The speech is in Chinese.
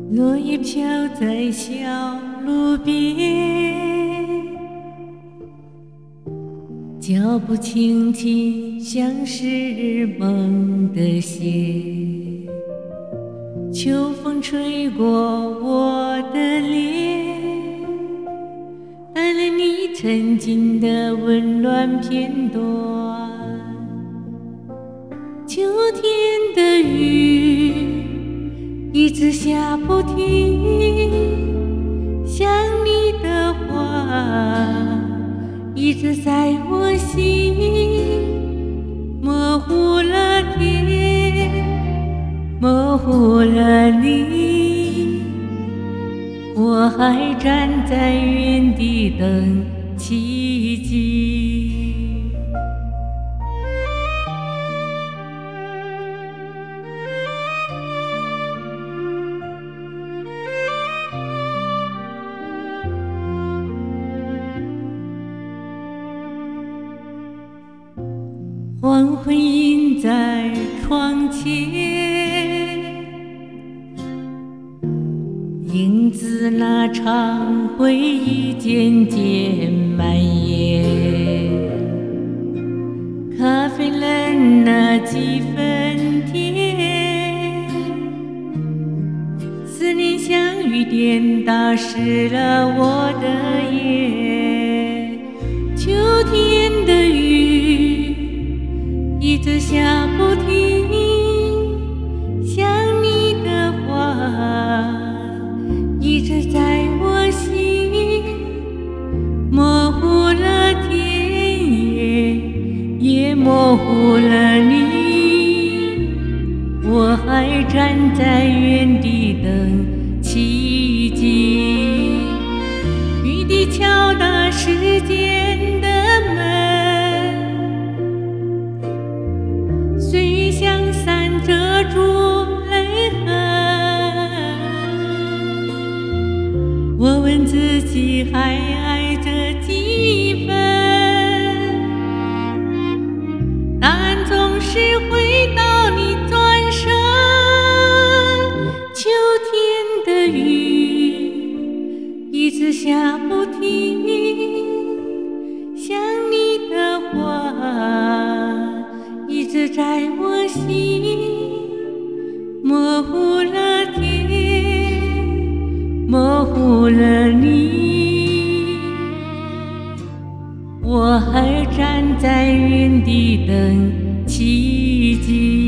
落叶飘在小路边，脚步轻轻像是梦的线，秋风吹过我的脸，带来你曾经的温暖片段。秋天的雨一直下不停，想你的话一直在我心，模糊了天，模糊了你，我还站在原地等奇迹。黄昏映在窗前，影子那场回忆渐渐蔓延，咖啡冷了几分甜，思念像雨点打湿了我的眼，秋天的雨一直下不停，想你的话一直在我心，模糊了天也模糊了你，我还站在原地等奇迹。雨滴敲打时间的门，岁月像伞遮住泪痕，我问自己还爱着几分，答案总是回到你转身。秋天的雨一直下不停，想你的话一直在我心，模糊了天，模糊了你，我还站在原地等奇迹。